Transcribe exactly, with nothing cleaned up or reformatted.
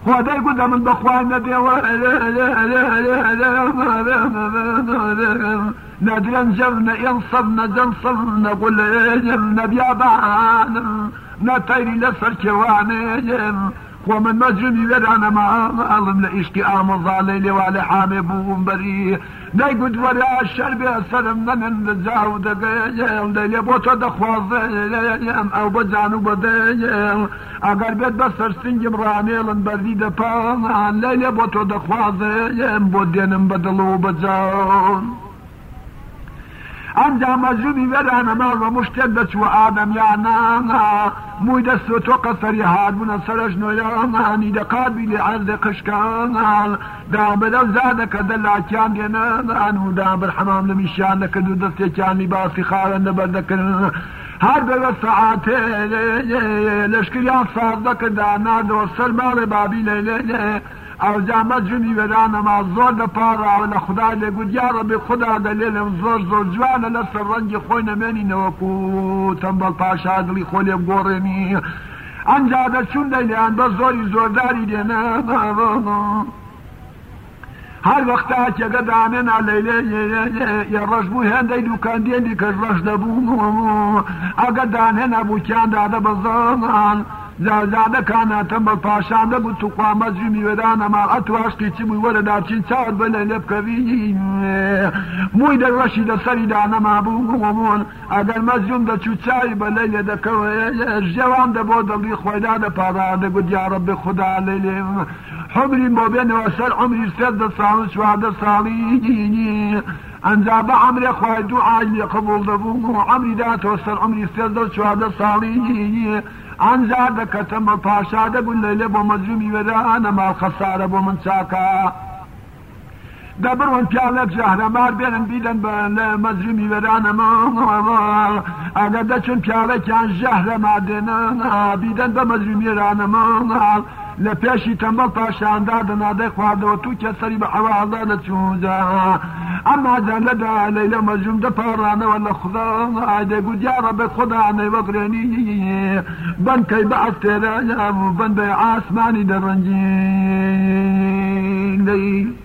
خدای گوده من بخواه ندیو ندرنجم نینصب ندنصب نقول نبیابان نتایری لسر کوانیم ومن مجرمي ودانا ما أظن لإشكي آمضى ليلي والي حامي بوم بري نيقود ولا الشرب أسلم من الزاو دقيم ليلي بوتو دخواز أو بزانو بديم أقر بيت بسر سنجم رانيلن بردي دفان ليلي بوتو دخواز بودين بدلو بزاون انجا مجرمي ودانا مال ومشتدت وآدم يانا موي دستو تو قصري هادونا سرجنو يانا نيدا قابل عرض قشكان دابر زادك دلا كان دينا ودابر حمام لمشانك دو دستي كان لباسي خارا نبردك هر به ساعت لشکریان صادق دانا دو سلمان بابی لیلی او جامع جنی ودانا ما زور دپارا و لخدا لگود یا رب خدا دلیلم زور زور جوانا لسر رنج خوین منی نوکو تنبال پاشا دلی خولی بگورنی انجا دا چون دیلیان با زوری زورداری دینا هر وقتا که قدامنا لیلی یا رجبو هنده دوکان دیندی که رجدبو اقدامنا بو کان داده بزان زاده کاناتم بالپاشانده بود تو قوام مجرمی ودانا ما اتواشقی چی موی ولدا چین چار بلیلب کوی موی در رشید سری دانا ما بومون اگر مجرم دا چو چای بلیل دا کوی جوان دا بودلی خویدا دا پارا دا گود یا رب خدا لیلیم حمری مبین وسر عمری سرد سال شواد سالی انجاب عمري خواه دعاي قبول دبو عمري دات وصل عمري سرد شواد سالی انجاب كتم پاشا دبو لیل بو مجرمی ودانا ما خساره بو من ساكا دبر وان پیالک جهرمار بینن بیدن با مجرمی ودانا ما اگر دا چون پیالک یان جهرمار دینا بیدن با مجرمی ودانا ما لپیشی تنبال پاشان دادن آده خوارده و تو کسری به حواله نچوزا اما جان لدا لیل مجرم دا پارانه والا خدا آده گود یا رب خدا نیوگرنی بن کی بعث تیرا بن به آسمانی در رنجین